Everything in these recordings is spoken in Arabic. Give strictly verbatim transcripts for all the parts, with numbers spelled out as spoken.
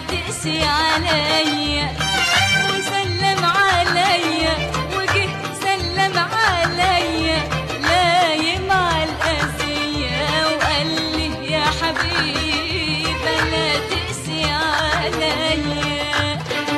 تقسي عليا، وسلم عليا وجه سلم عليا لايم على القاسية، وقال لي يا حبيبة لا تقسي عليا.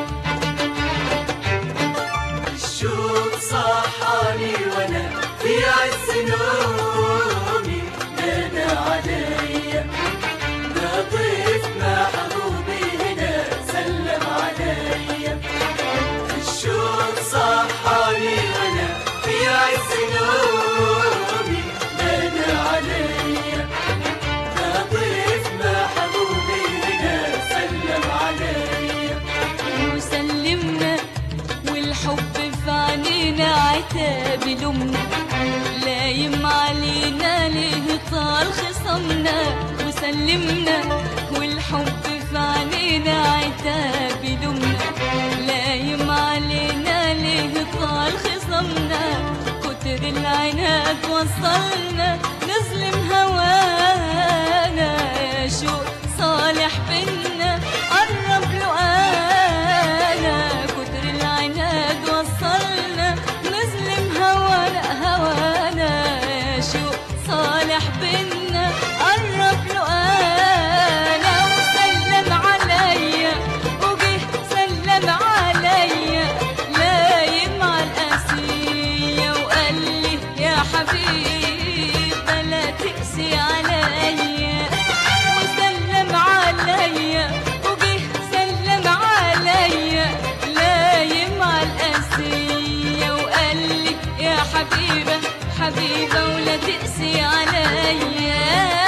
الشوق صحاني وانا في عز نومي نادى عليا، ده ضيف محبوبي هنا سلم عليا. الشوق صحاني وانا في عز نومي نادى عليا، ده ضيف محبوبي هنا سلم عليا. وسلمنا والحب في عنينا عتاب لومنا، لايم علينا ليه طال خصمنا. وسلمنا والحب في عنينا عتاب لومنا، لايم علينا ليه طال خصمنا. كتر العناد وصلنا نظلم هوانا، يا شوق صالح بينا قرب له انا. كتر العناد وصلنا نظلم هوانا هوانا، يا شوق صالح بينا قرب له انا. وسلم عليا وجه سلم عليا لايم على القاسية، وقال لي يا حبيبة لا تقسي عليا. وسلم عليا وجه سلم عليا لايم على القاسية، وقال لي يا حبيبة حبيبة ولا تقسي عليا.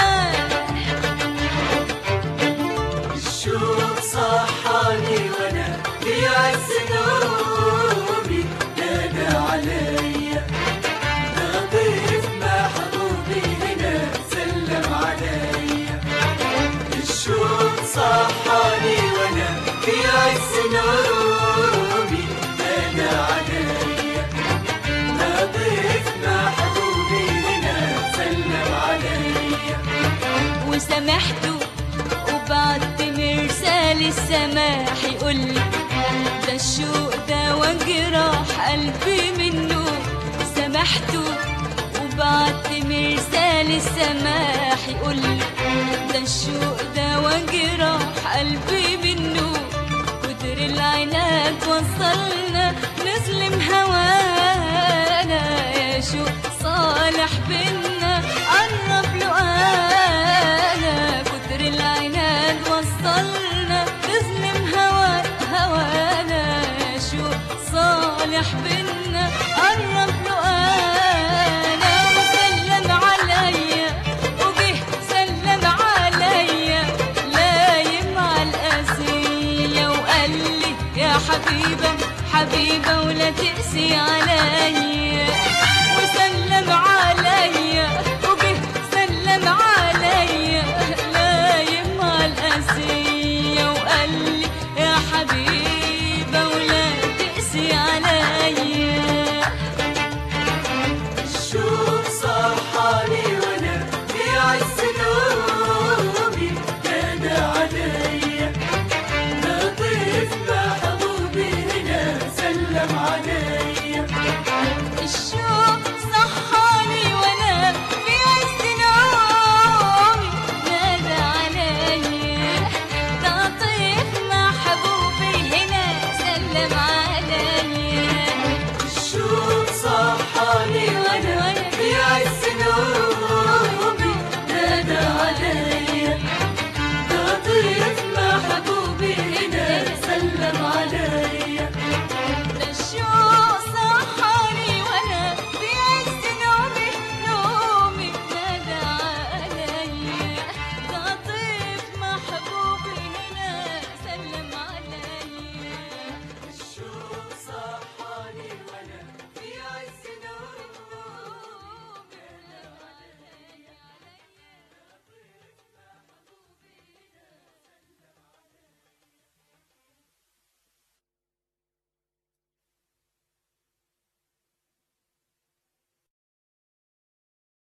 الشوق صحاني وانا في عز نومي نادى عليا، ده ضيف محبوبي هنا سلم عليا. الشوق صحاني وانا في عز نومي نادى عليا، ده ضيف محبوبي هنا سلم عليا. وسامحته وبعت مرسال السماح يقولي ده الشوق ده وجراح قلبي منه. سامحته وبعت مرسال السماح يقولي ده الشوق ده وجراح قلبي منه. كتر العناد وصلنا نظلم هوانا، يا شوق صالح بينا قرب له انا. كتر العناد وصلنا نظلم هوانا هوانا، يا شوق صالح بينا قرب له انا. وسلم عليا وجه سلم عليا لايم على القاسية، وقال لي يا حبيبة حبيبة ولا تقسي عليا.